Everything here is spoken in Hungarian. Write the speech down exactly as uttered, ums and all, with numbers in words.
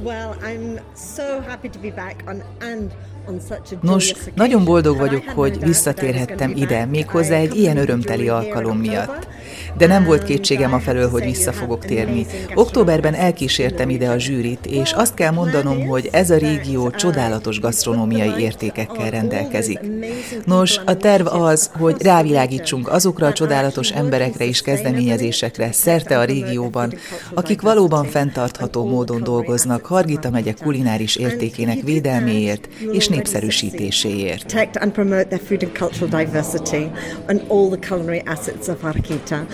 Nos, nagyon boldog vagyok, hogy visszatérhettem ide, méghozzá egy ilyen örömteli alkalom miatt. De nem volt kétségem afelől, hogy vissza fogok térni. Októberben elkísértem ide a zsűrit, és azt kell mondanom, hogy ez a régió csodálatos gasztronómiai értékekkel rendelkezik. Nos, a terv az, hogy rávilágítsunk azokra a csodálatos emberekre és kezdeményezésekre szerte a régióban, akik valóban fenntartható módon dolgoznak Hargita megye kulináris értékének védelméért és népszerűsítéséért.